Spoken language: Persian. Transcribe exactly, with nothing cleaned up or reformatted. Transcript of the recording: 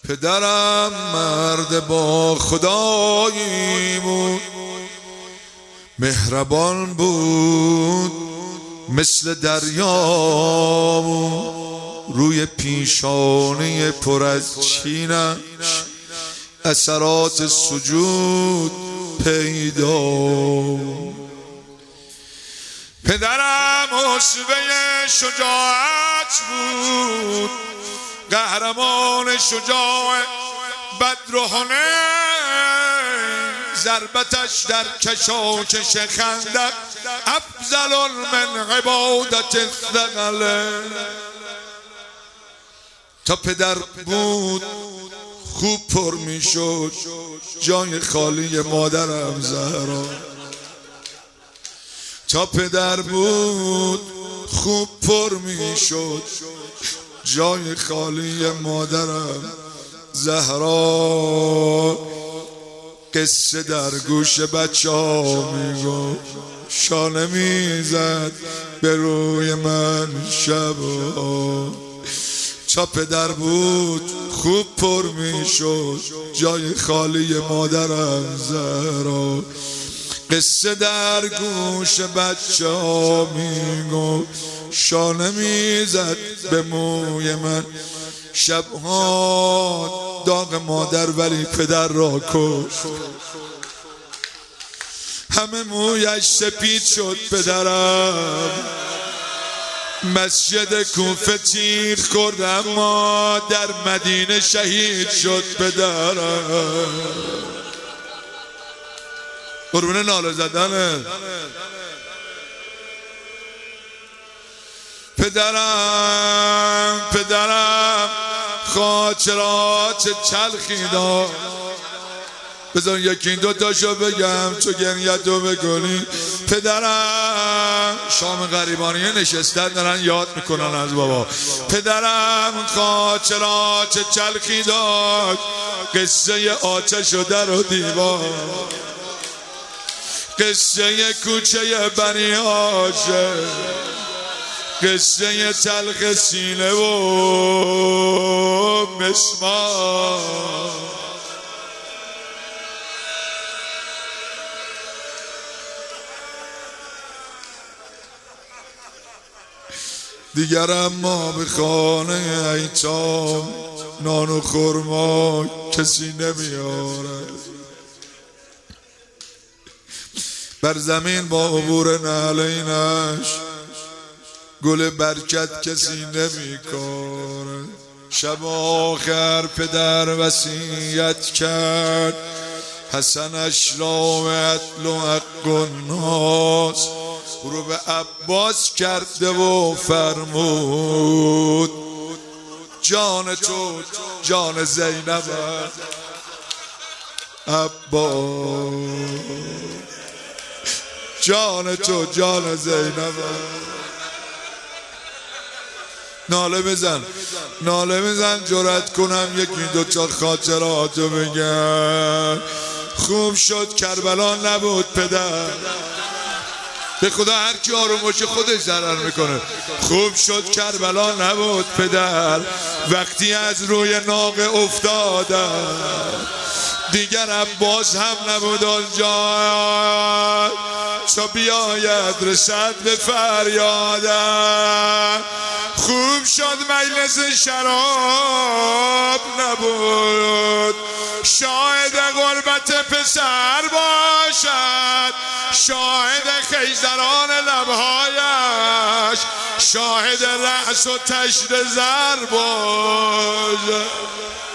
پدرم مرد با خدایی بود، مهربان بود مثل دریا بود. روی پیشانه پر از چینش اثرات سجود پیدا. پدرم اسوه شجاعت بود، قهرمان شجاع بدر و حنین. ضربتش در کشاکش خندق افضل من عبادت الثقل. تا پدر بود خوب پر می شد جای خالی مادرم زهرا. تا پدر بود خوب پر می شد جای خالی مادرم زهرا. قصه در گوش بچه ها می گفت، شانه می زد به روی من شبا. تا پدر بود خوب پر می شد جای خالی مادرم زهرا. قصه در گوش بچه ها می گفت، شانه می زد به موی من شبها. داغ مادر ولی پدر را کشت، همه مویش سپید شد پدرم. مسجد کوفه تیر خورد اما در مدینه شهید شد پدرم. قربون ناله زدنه پدرم. پدرم خاطرات چلخی داشت. بذار یکی دو تاشو بگم تو گریتو بکنی. پدرم شام غریبانیه نشستن دارن یاد میکنن از بابا. پدرم خاطرات چلخی داشت، قصه آتش و در و دیوار، قصه کوچه بنی هاشم، قصه تلخ سینه و مسمار. دیگر اما به خانه ایتام نان و خرما کسی نمیارد. بر زمین با عبور نعلینش گل برکت کسی نمیکارد. شب آخر پدر وصیت کرد حسنش را به عدل و حق و ناس رو به عباس کرده و فرمود جان تو جان زینب عباس، جان تو جان زینب. ناله بزن ناله بزن جرأت کنم یکی دوتا خاطراتو بگم. خوب شد کربلا نبود پدر. به خدا هر کی آروم باشه خودش ضرر میکنه. خوب شد کربلا نبود پدر. وقتی از روی ناقه افتادم دیگر عباس هم نبود آنجا تا بیاید رسد به فریادم. خوب شد مجلس شراب نبود، شاهد غربت پسر باشد، شاهد خیزران لبهایش، شاهد رأس و تشت زر باشد.